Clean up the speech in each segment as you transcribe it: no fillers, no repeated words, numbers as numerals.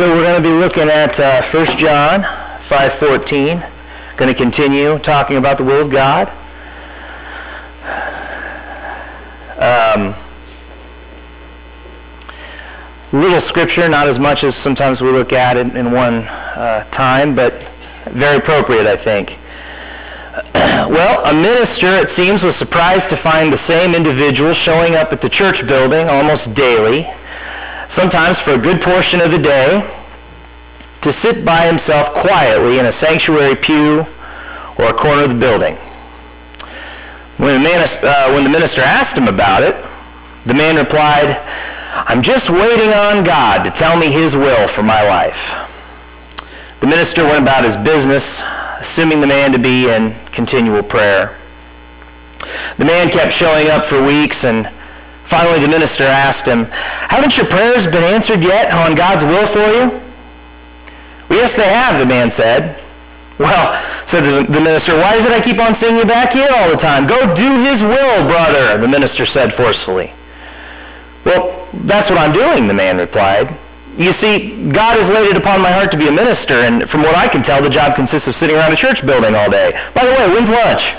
So we're going to be looking at 1 John 5:14. Going to continue talking about the will of God. Little scripture, not as much as sometimes we look at it in one time, but very appropriate, I think. Well, a minister, it seems, was surprised to find the same individual showing up at the church building almost daily, sometimes for a good portion of the day, to sit by himself quietly in a sanctuary pew or a corner of the building. When the minister asked him about it, the man replied, "I'm just waiting on God to tell me His will for my life." The minister went about his business, assuming the man to be in continual prayer. The man kept showing up for weeks, and finally the minister asked him, "Haven't your prayers been answered yet on God's will for you?" "Well, yes, they have," the man said. "Well," said the minister, "why is it I keep on seeing you back here all the time? Go do His will, brother," the minister said forcefully. "Well, that's what I'm doing," the man replied. "You see, God has laid it upon my heart to be a minister, and from what I can tell, the job consists of sitting around a church building all day. By the way, when's lunch?"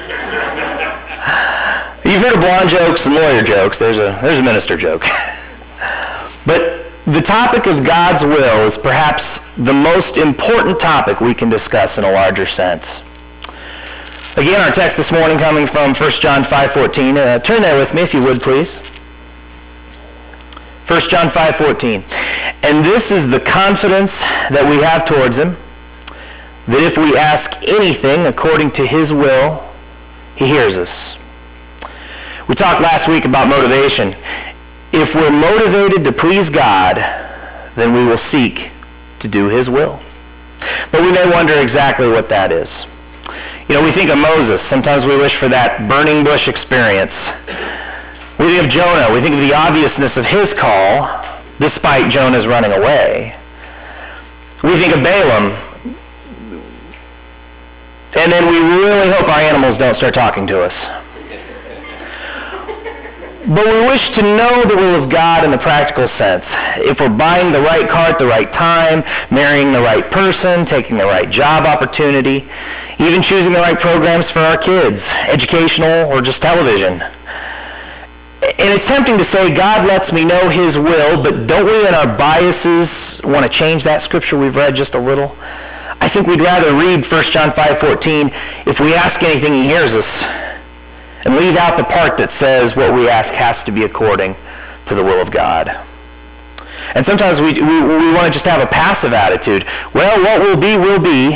You've heard of blonde jokes and lawyer jokes. There's a minister joke. But the topic of God's will is perhaps the most important topic we can discuss in a larger sense. Again, our text this morning coming from 1 John 5:14. Turn there with me if you would, please. 1 John 5:14. "And this is the confidence that we have towards Him, that if we ask anything according to His will, He hears us." We talked last week about motivation. If we're motivated to please God, then we will seek to do His will. But we may wonder exactly what that is. You know, we think of Moses. Sometimes we wish for that burning bush experience. We think of Jonah. We think of the obviousness of his call, despite Jonah's running away. We think of Balaam. And then we really hope our animals don't start talking to us. But we wish to know the will of God in the practical sense. If we're buying the right car at the right time, marrying the right person, taking the right job opportunity, even choosing the right programs for our kids, educational or just television. And it's tempting to say, God lets me know His will, but don't we in our biases want to change that scripture we've read just a little? I think we'd rather read 1 John 5:14, if we ask anything He hears us, and leave out the part that says what we ask has to be according to the will of God. And sometimes we want to just have a passive attitude. Well, what will be, will be.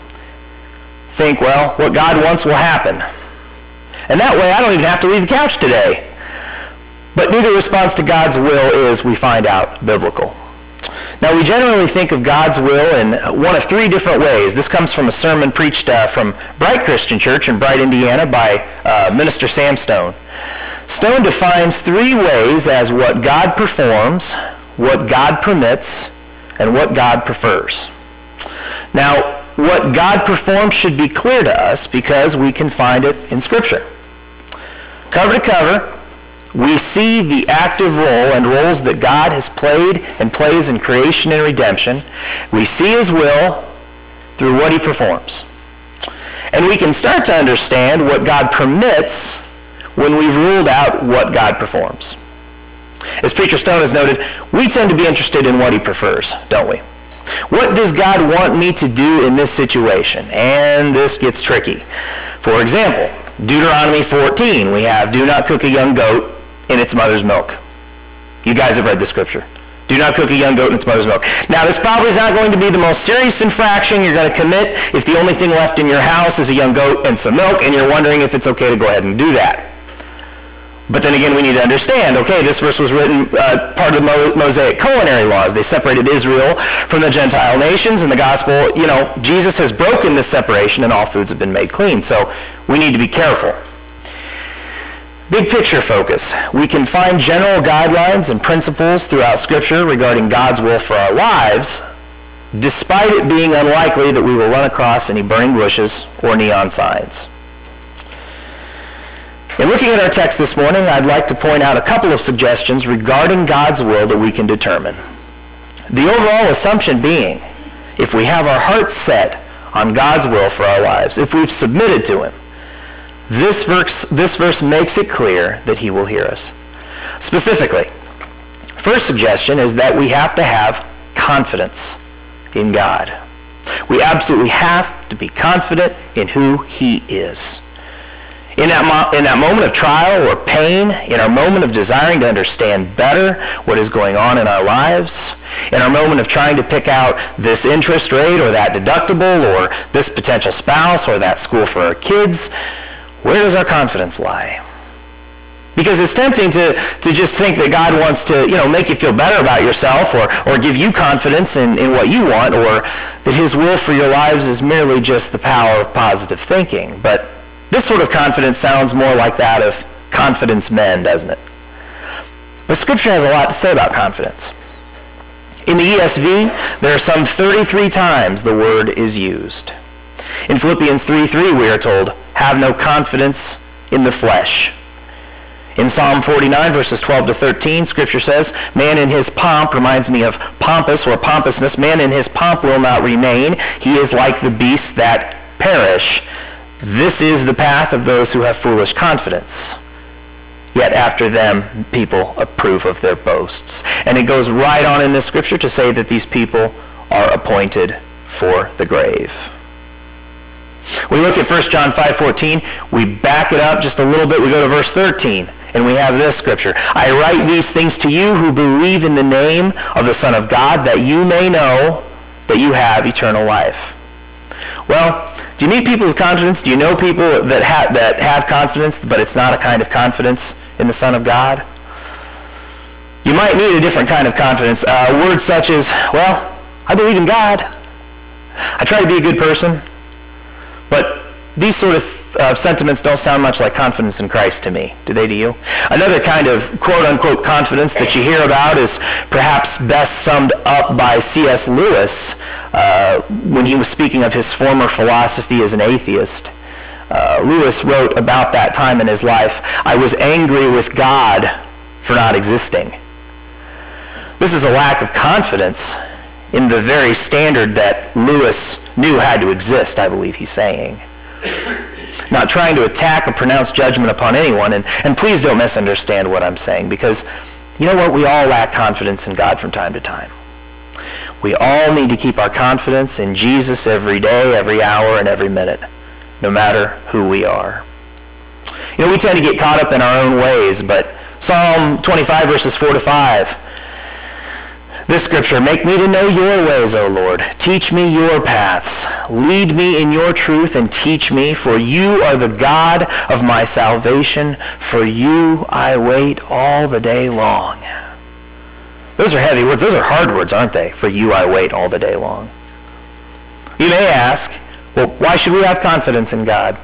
Think, well, what God wants will happen. And that way I don't even have to leave the couch today. But neither response to God's will is, we find out, biblical. Now, we generally think of God's will in one of three different ways. This comes from a sermon preached from Bright Christian Church in Bright, Indiana by Minister Sam Stone. Stone defines three ways as what God performs, what God permits, and what God prefers. Now, what God performs should be clear to us because we can find it in Scripture. Cover to cover, we see the active role and roles that God has played and plays in creation and redemption. We see His will through what He performs. And we can start to understand what God permits when we've ruled out what God performs. As Preacher Stone has noted, we tend to be interested in what He prefers, don't we? What does God want me to do in this situation? And this gets tricky. For example, Deuteronomy 14, we have, "Do not cook a young goat in its mother's milk." You guys have read the scripture. Do not cook a young goat in its mother's milk. Now, this probably is not going to be the most serious infraction you're going to commit if the only thing left in your house is a young goat and some milk, and you're wondering if it's okay to go ahead and do that. But then again, we need to understand, okay, this verse was written part of the Mosaic culinary laws. They separated Israel from the Gentile nations. In the gospel, Jesus has broken this separation and all foods have been made clean. So we need to be careful. Big picture focus. We can find general guidelines and principles throughout Scripture regarding God's will for our lives, despite it being unlikely that we will run across any burning bushes or neon signs. In looking at our text this morning, I'd like to point out a couple of suggestions regarding God's will that we can determine. The overall assumption being, if we have our hearts set on God's will for our lives, if we've submitted to him, this verse makes it clear that he will hear us. Specifically, first suggestion is that we have to have confidence in God. We absolutely have to be confident in who he is. In that moment of trial or pain, in our moment of desiring to understand better what is going on in our lives, in our moment of trying to pick out this interest rate or that deductible or this potential spouse or that school for our kids, where does our confidence lie? Because it's tempting to just think that God wants to, make you feel better about yourself or give you confidence in what you want, or that his will for your lives is merely just the power of positive thinking. But this sort of confidence sounds more like that of confidence men, doesn't it? But Scripture has a lot to say about confidence. In the ESV, there are some 33 times the word is used. In Philippians 3:3, we are told, have no confidence in the flesh. In Psalm 49, verses 12 to 13, Scripture says, man in his pomp, reminds me of pompous or pompousness, man in his pomp will not remain. He is like the beasts that perish. This is the path of those who have foolish confidence. Yet after them, people approve of their boasts. And it goes right on in this Scripture to say that these people are appointed for the grave. We look at 1 John 5:14, we back it up just a little bit, we go to verse 13, and we have this Scripture. I write these things to you who believe in the name of the Son of God, that you may know that you have eternal life. Well, do you meet people with confidence? Do you know people that have confidence, but it's not a kind of confidence in the Son of God? You might need a different kind of confidence. Words such as, well, I believe in God. I try to be a good person. But these sort of sentiments don't sound much like confidence in Christ to me. Do they to you? Another kind of quote-unquote confidence that you hear about is perhaps best summed up by C.S. Lewis when he was speaking of his former philosophy as an atheist. Lewis wrote about that time in his life, I was angry with God for not existing. This is a lack of confidence in the very standard that Lewis knew had to exist, I believe he's saying. Not trying to attack or pronounce judgment upon anyone, and please don't misunderstand what I'm saying, because you know what? We all lack confidence in God from time to time. We all need to keep our confidence in Jesus every day, every hour, and every minute, no matter who we are. We tend to get caught up in our own ways, but Psalm 25, verses 4 to 5, this Scripture, make me to know your ways, O Lord. Teach me your paths. Lead me in your truth and teach me, for you are the God of my salvation. For you I wait all the day long. Those are heavy words. Those are hard words, aren't they? For you I wait all the day long. You may ask, well, why should we have confidence in God?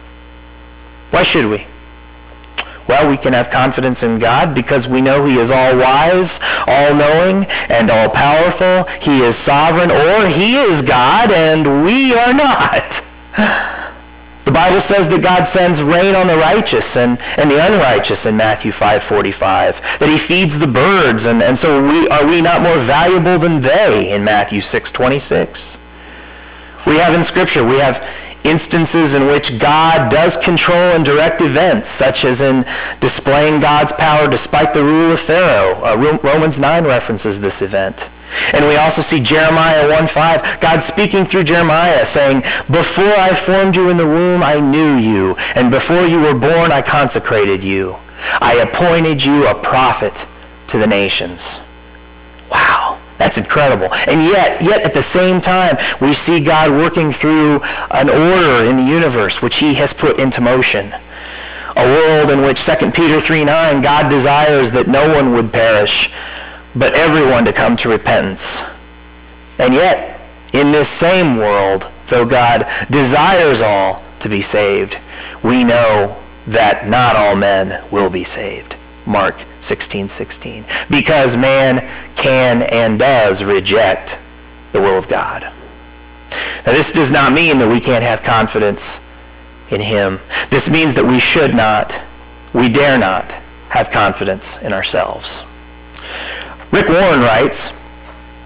Why should we? Well, we can have confidence in God because we know he is all-wise, all-knowing, and all-powerful. He is sovereign, or he is God, and we are not. The Bible says that God sends rain on the righteous and the unrighteous in Matthew 5:45, that he feeds the birds, and so are we not more valuable than they in Matthew 6:26? We have in Scripture, we have instances in which God does control and direct events, such as in displaying God's power despite the rule of Pharaoh. Romans 9 references this event. And we also see Jeremiah 1:5, God speaking through Jeremiah, saying, before I formed you in the womb, I knew you, and before you were born, I consecrated you. I appointed you a prophet to the nations. Wow. That's incredible. And yet at the same time, we see God working through an order in the universe which he has put into motion. A world in which 2 Peter 3:9, God desires that no one would perish, but everyone to come to repentance. And yet, in this same world, though God desires all to be saved, we know that not all men will be saved. Mark 16:16. Because man can and does reject the will of God. Now, this does not mean that we can't have confidence in him. This means that we should not, we dare not, have confidence in ourselves. Rick Warren writes,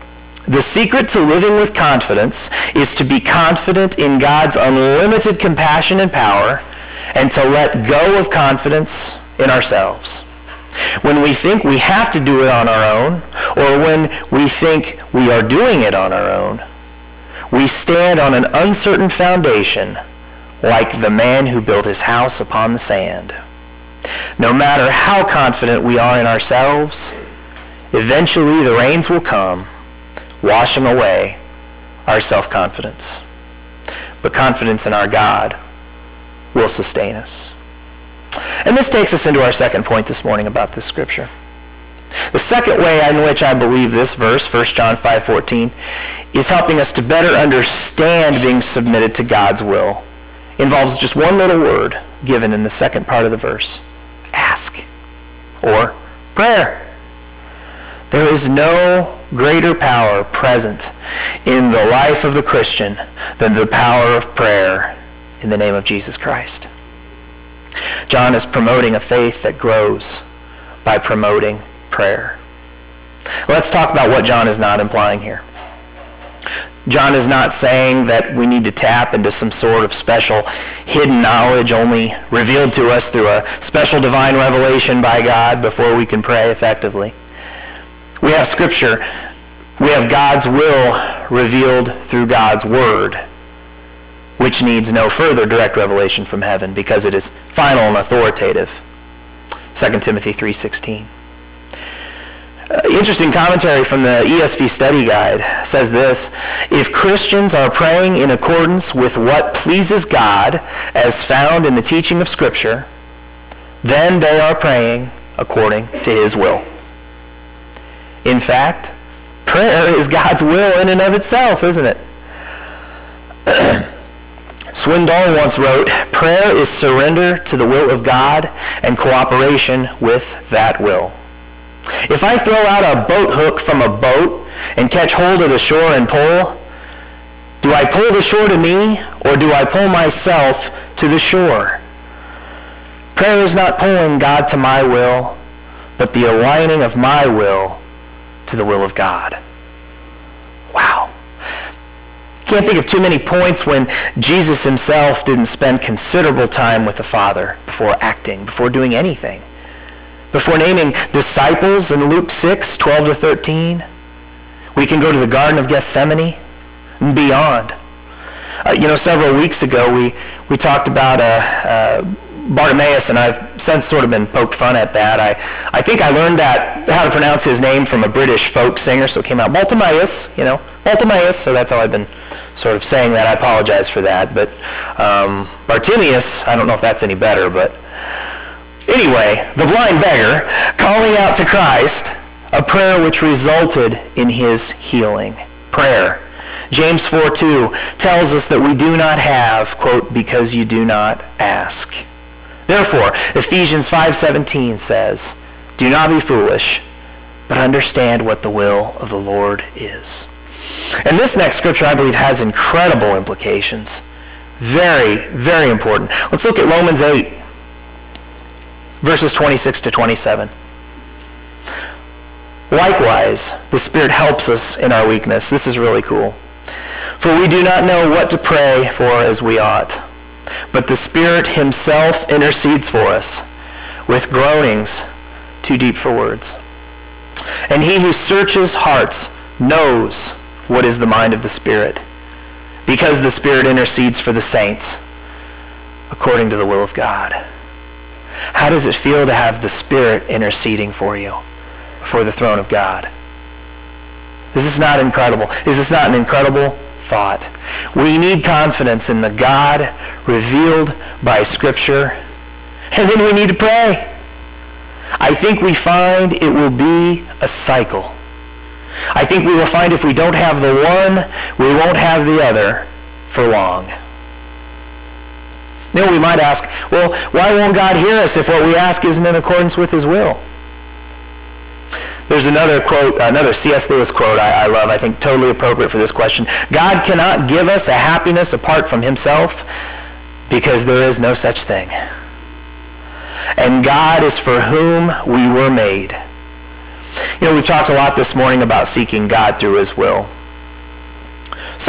The secret to living with confidence is to be confident in God's unlimited compassion and power and to let go of confidence in ourselves. When we think we have to do it on our own, or when we think we are doing it on our own, we stand on an uncertain foundation like the man who built his house upon the sand. No matter how confident we are in ourselves, eventually the rains will come, washing away our self-confidence. But confidence in our God will sustain us. And this takes us into our second point this morning about this scripture. The second way in which I believe this verse, 1 John 5:14, is helping us to better understand being submitted to God's will, involves just one little word given in the second part of the verse: ask, or prayer. There is no greater power present in the life of the Christian than the power of prayer in the name of Jesus Christ. John is promoting a faith that grows by promoting prayer. Let's talk about what John is not implying here. John is not saying that we need to tap into some sort of special hidden knowledge only revealed to us through a special divine revelation by God before we can pray effectively. We have Scripture. We have God's will revealed through God's Word, which needs no further direct revelation from heaven because it is final and authoritative. 2 Timothy 3:16. Interesting commentary from the ESV Study Guide says this: if Christians are praying in accordance with what pleases God as found in the teaching of Scripture, then they are praying according to His will. In fact, prayer is God's will in and of itself, isn't it? Swindoll once wrote, "Prayer is surrender to the will of God and cooperation with that will." If I throw out a boat hook from a boat and catch hold of the shore and pull, do I pull the shore to me or do I pull myself to the shore? Prayer is not pulling God to my will, but the aligning of my will to the will of God. Wow. Can't think of too many points when Jesus himself didn't spend considerable time with the Father before acting, before doing anything. Before naming disciples in Luke 6:12-13, we can go to the Garden of Gethsemane and beyond. Several weeks ago we talked about Bartimaeus, and I've since sort of been poked fun at that. I think I learned how to pronounce his name from a British folk singer, so it came out Bartimaeus, Bartimaeus, so that's how I've been sort of saying that. I apologize for that, but Bartimaeus, I don't know if that's any better, but anyway, the blind beggar calling out to Christ, a prayer which resulted in his healing. Prayer. James 4:2 tells us that we do not have, quote, because you do not ask. Therefore, Ephesians 5:17 says, do not be foolish, but understand what the will of the Lord is. And this next scripture, I believe, has incredible implications. Very, very important. Let's look at Romans 8. Verses 26-27. Likewise, the Spirit helps us in our weakness. This is really cool. For we do not know what to pray for as we ought, but the Spirit himself intercedes for us with groanings too deep for words. And he who searches hearts knows what is the mind of the Spirit, because the Spirit intercedes for the saints according to the will of God. How does it feel to have the Spirit interceding for you before the throne of God? Is this not incredible? Is this not an incredible thought? We need confidence in the God revealed by Scripture, and then we need to pray. I think we find it will be a cycle. I think we will find if we don't have the one, we won't have the other for long. We might ask, well, why won't God hear us if what we ask isn't in accordance with his will? There's another quote, another C.S. Lewis quote I love, I think totally appropriate for this question. God cannot give us a happiness apart from himself because there is no such thing. And God is for whom we were made. We've talked a lot this morning about seeking God through his will.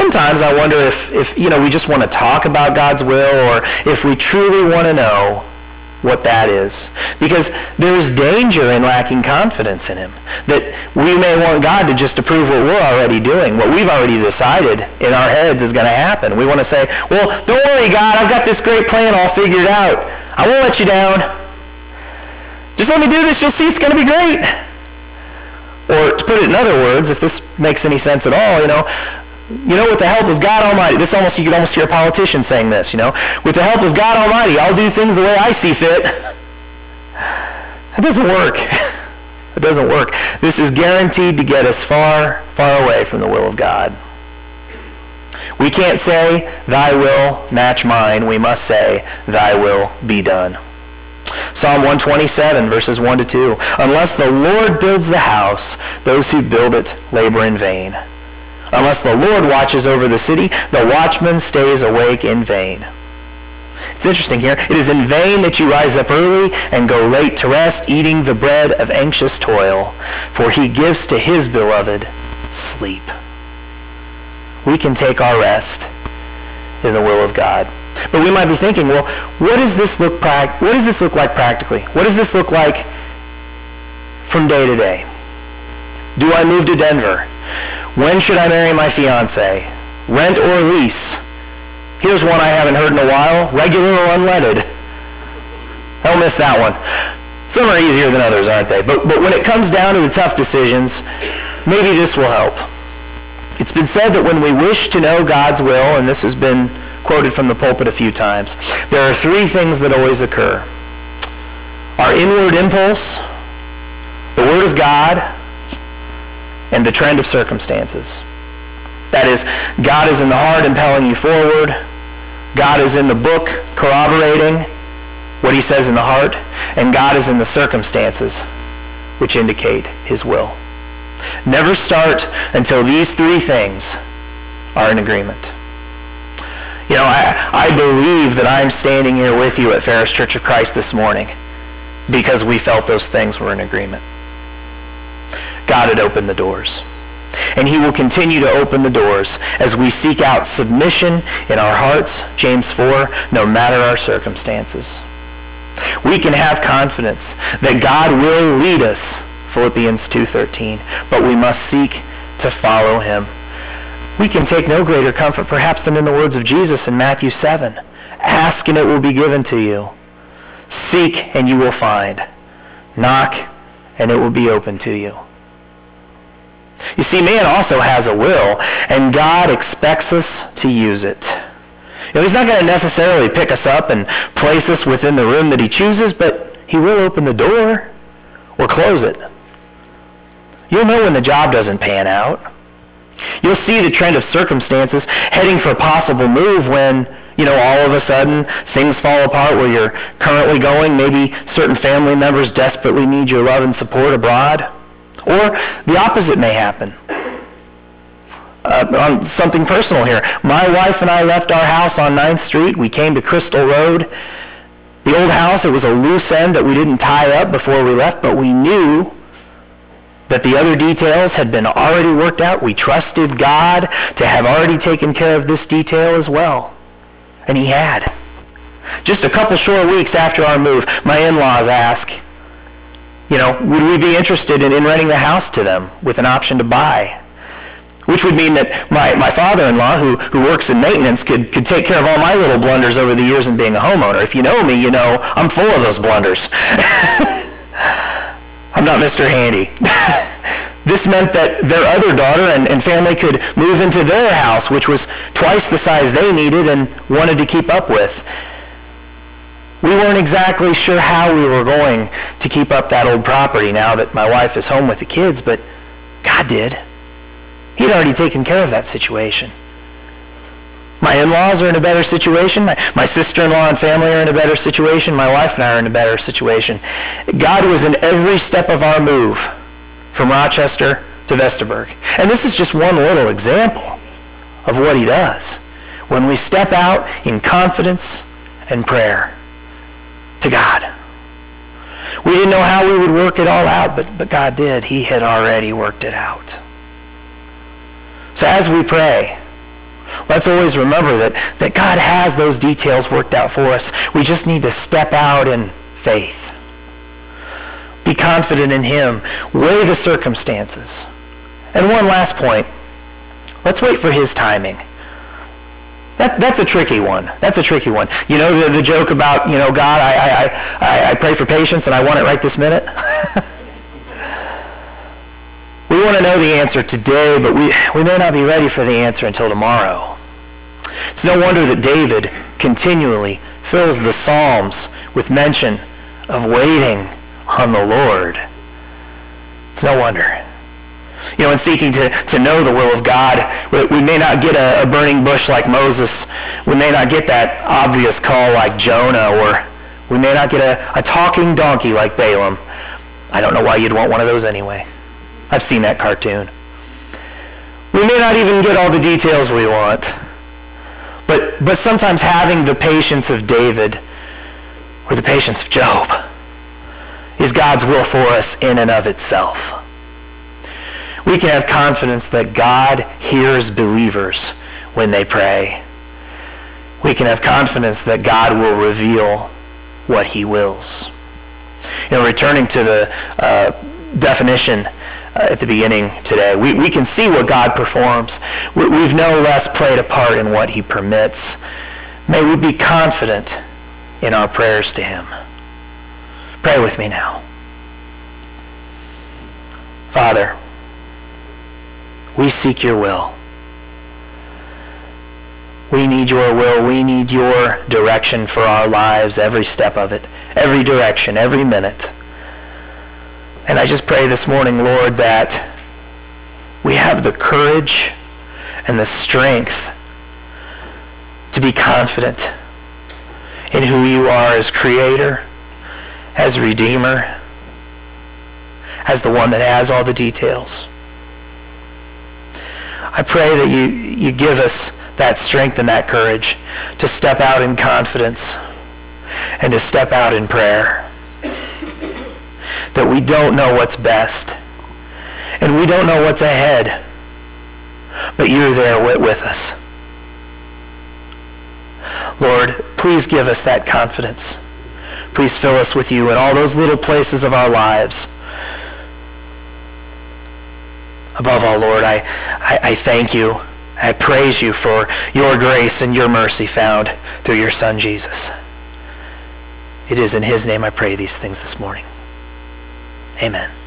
sometimes I wonder if we just want to talk about God's will, or if we truly want to know what that is. Because there's danger in lacking confidence in him. That we may want God to just approve what we're already doing, what we've already decided in our heads is going to happen. We want to say, well, don't worry, God, I've got this great plan all figured out. I won't let you down. Just let me do this, you'll see it's going to be great. Or to put it in other words, if this makes any sense at all, with the help of God Almighty, you could almost hear a politician saying this, with the help of God Almighty, I'll do things the way I see fit. That doesn't work. It doesn't work. This is guaranteed to get us far, far away from the will of God. We can't say, thy will match mine. We must say, thy will be done. Psalm 127, verses 1 to 2. Unless the Lord builds the house, those who build it labor in vain. Unless the Lord watches over the city, the watchman stays awake in vain. It's interesting here. It is in vain that you rise up early and go late to rest, eating the bread of anxious toil, for he gives to his beloved sleep. We can take our rest in the will of God. But we might be thinking, well, what does this look like practically? What does this look like from day to day? Do I move to Denver? When should I marry my fiance? Rent or lease? Here's one I haven't heard in a while. Regular or unleaded? Don't miss that one. Some are easier than others, aren't they? But when it comes down to the tough decisions, maybe this will help. It's been said that when we wish to know God's will, and this has been quoted from the pulpit a few times, there are three things that always occur. Our inward impulse, the Word of God, and the trend of circumstances. That is, God is in the heart impelling you forward. God is in the book corroborating what he says in the heart. And God is in the circumstances which indicate his will. Never start until these three things are in agreement. I believe that I'm standing here with you at Ferris Church of Christ this morning because we felt those things were in agreement. God had opened the doors. And he will continue to open the doors as we seek out submission in our hearts, James 4, no matter our circumstances. We can have confidence that God will lead us, Philippians 2:13, but we must seek to follow him. We can take no greater comfort perhaps than in the words of Jesus in Matthew 7. Ask and it will be given to you. Seek and you will find. Knock and it will be open to you. You see, man also has a will, and God expects us to use it. He's not going to necessarily pick us up and place us within the room that he chooses, but he will open the door or close it. You'll know when the job doesn't pan out. You'll see the trend of circumstances heading for a possible move when, all of a sudden things fall apart where you're currently going. Maybe certain family members desperately need your love and support abroad. Or the opposite may happen. On something personal here. My wife and I left our house on 9th Street. We came to Crystal Road. The old house, it was a loose end that we didn't tie up before we left, but we knew that the other details had been already worked out. We trusted God to have already taken care of this detail as well. And he had. Just a couple short weeks after our move, my in-laws asked, would we be interested in renting the house to them with an option to buy? Which would mean that my father-in-law, who works in maintenance, could take care of all my little blunders over the years in being a homeowner. If you know me, I'm full of those blunders. I'm not Mr. Handy. This meant that their other daughter and family could move into their house, which was twice the size they needed and wanted to keep up with. We weren't exactly sure how we were going to keep up that old property now that my wife is home with the kids, but God did. He'd already taken care of that situation. My in-laws are in a better situation. My sister-in-law and family are in a better situation. My wife and I are in a better situation. God was in every step of our move from Rochester to Vesterburg. And this is just one little example of what he does when we step out in confidence and prayer to God. We didn't know how we would work it all out, but God did. He had already worked it out. So as we pray, Let's always remember that God has those details worked out for us. We just need to step out in faith. Be confident in him. Weigh the circumstances. And one last point. Let's wait for his timing. That's a tricky one. That's a tricky one. You know the joke about, God, I pray for patience and I want it right this minute? We want to know the answer today, but we may not be ready for the answer until tomorrow. It's no wonder that David continually fills the Psalms with mention of waiting on the Lord. It's no wonder. In seeking to know the will of God, we may not get a burning bush like Moses. We may not get that obvious call like Jonah, or we may not get a talking donkey like Balaam. I don't know why you'd want one of those anyway. I've seen that cartoon. We may not even get all the details we want. But sometimes having the patience of David or the patience of Job is God's will for us in and of itself. We can have confidence that God hears believers when they pray. We can have confidence that God will reveal what he wills. Returning to the definition at the beginning today, we can see what God performs. We've no less played a part in what he permits. May we be confident in our prayers to him. Pray with me now. Father, we seek your will. We need your will. We need your direction for our lives, every step of it, every direction, every minute. And I just pray this morning, Lord, that we have the courage and the strength to be confident in who you are as Creator, as Redeemer, as the one that has all the details. I pray that you give us that strength and that courage to step out in confidence and to step out in prayer. That we don't know what's best and we don't know what's ahead, but you're there with us. Lord, please give us that confidence. Please fill us with you in all those little places of our lives. Above all, Lord, I thank you. I praise you for your grace and your mercy found through your Son, Jesus. It is in his name I pray these things this morning. Amen.